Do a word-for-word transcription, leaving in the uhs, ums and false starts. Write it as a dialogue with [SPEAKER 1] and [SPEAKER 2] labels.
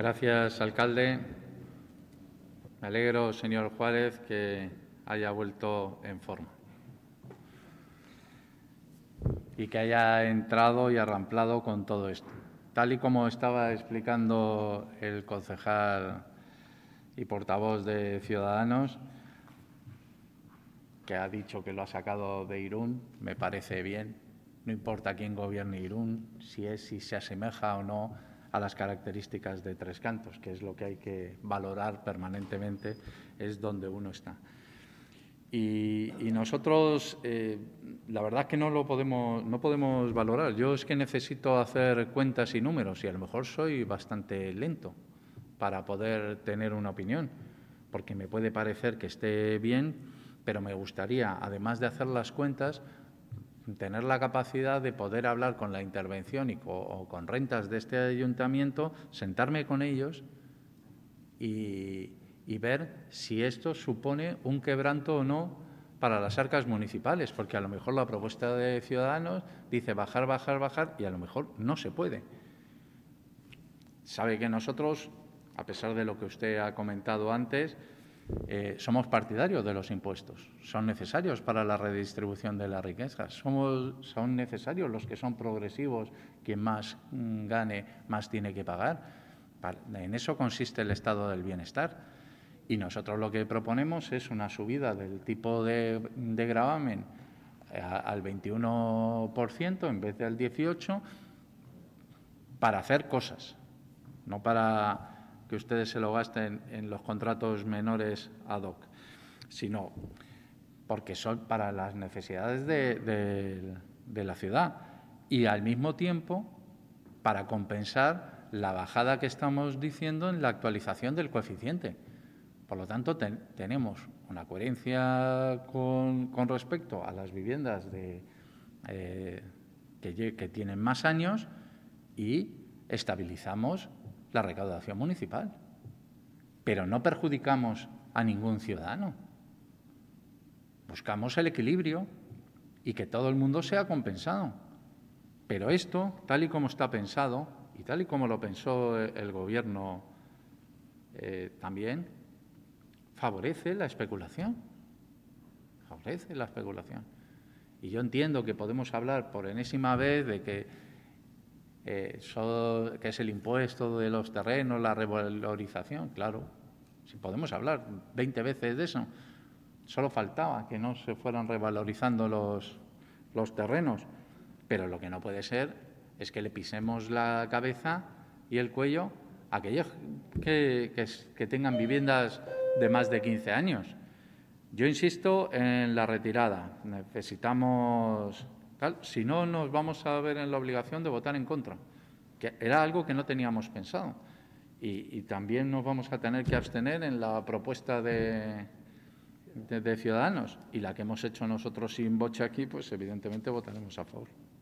[SPEAKER 1] Gracias, alcalde. Me alegro, señor Juárez, que haya vuelto en forma y que haya entrado y arramplado con todo esto. Tal y como estaba explicando el concejal y portavoz de Ciudadanos, que ha dicho que lo ha sacado de Irún, me parece bien. No importa quién gobierne Irún, si es si se asemeja o no a las características de Tres Cantos, que es lo que hay que valorar permanentemente, es donde uno está. Y, y nosotros, eh, la verdad es que no lo podemos, no podemos valorar. Yo es que necesito hacer cuentas y números y a lo mejor soy bastante lento para poder tener una opinión, porque me puede parecer que esté bien, pero me gustaría, además de hacer las cuentas, tener la capacidad de poder hablar con la intervención y co o con rentas de este ayuntamiento, sentarme con ellos y, y ver si esto supone un quebranto o no para las arcas municipales, porque a lo mejor la propuesta de Ciudadanos dice bajar, bajar, bajar y a lo mejor no se puede. Sabe que nosotros, a pesar de lo que usted ha comentado antes, Eh, somos partidarios de los impuestos, son necesarios para la redistribución de la riqueza, somos, son necesarios los que son progresivos, quien más mm, gane, más tiene que pagar. En eso consiste el estado del bienestar. Y nosotros lo que proponemos es una subida del tipo de, de gravamen a, al veintiuno por ciento en vez del dieciocho por ciento para hacer cosas, no para que ustedes se lo gasten en los contratos menores ad hoc, sino porque son para las necesidades de, de, de la ciudad y al mismo tiempo para compensar la bajada que estamos diciendo en la actualización del coeficiente. Por lo tanto, ten, tenemos una coherencia con, con respecto a las viviendas de, eh, que, que tienen más años y estabilizamos la recaudación municipal, pero no perjudicamos a ningún ciudadano. Buscamos el equilibrio y que todo el mundo sea compensado. Pero esto, tal y como está pensado y tal y como lo pensó el Gobierno eh, también, favorece la especulación. Favorece la especulación. Y yo entiendo que podemos hablar por enésima vez de que Eh, so, que es el impuesto de los terrenos, la revalorización, claro, si podemos hablar veinte veces de eso, solo faltaba que no se fueran revalorizando los, los terrenos, pero lo que no puede ser es que le pisemos la cabeza y el cuello a aquellos que, que, que tengan viviendas de más de quince años. Yo insisto en la retirada, necesitamos... Si no, nos vamos a ver en la obligación de votar en contra, que era algo que no teníamos pensado. Y, y también nos vamos a tener que abstener en la propuesta de, de, de Ciudadanos. Y la que hemos hecho nosotros sin boche aquí, pues evidentemente votaremos a favor.